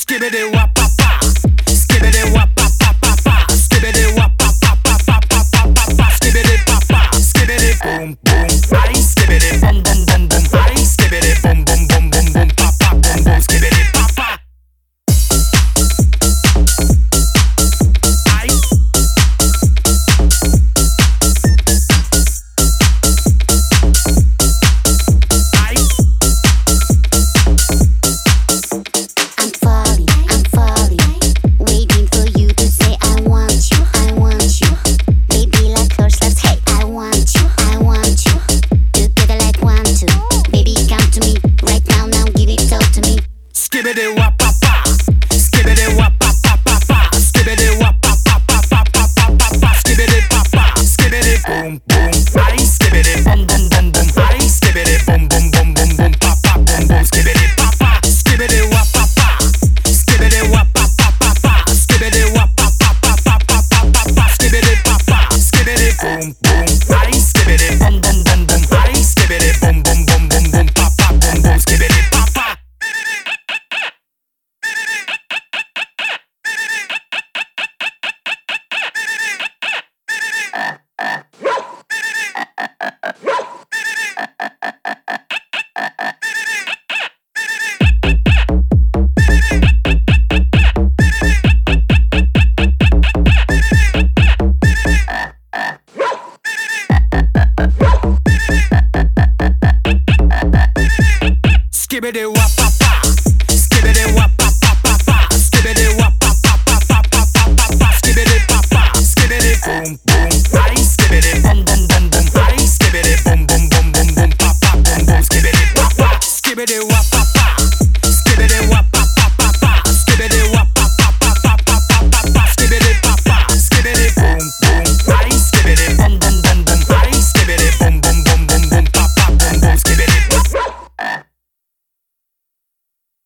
Skibbity wop pop pop. Skibbity wop pop pop pop pop. Skibbity wop pop pop pop pop pop pop pop pop. Skibbity pop pop. Skibbity boom boom. Aye, skibbity boom boom boom boom. Aye, skibbity boom boom boom boom boom. Pop pop boom boom. Skibbity pop pop. Aye. Aye. I'm falling, waiting for you to say I want you, I want you. Baby like horse loves, hey, I want you, I want you. Together like one, two. Baby come to me, right now, now give it all to me. Skibbity wop pop pop. Skibbity wop pop pop pop pop. Skibbity wop pop pop pop pop pop pop pop pop. Skibbity pop pop. Skibbity boom boom. Aye, skibbity boom boom boom boom. Aye, skibbity boom boom boom boom boom. Pop pop boom boom. Skibbity pop pop. Skibbity wop pop pop. Skibbity wop pop pop pop pop. Skibbity wop pop pop pop pop pop pop pop pop. Skibbity pop pop. Skibbity boom boom. Aye, skibbity boom boom boom boom. Aye, skibbity boom boom boom boom boom. Pop pop boom boom. Skibbity pop pop. Skibbity wop.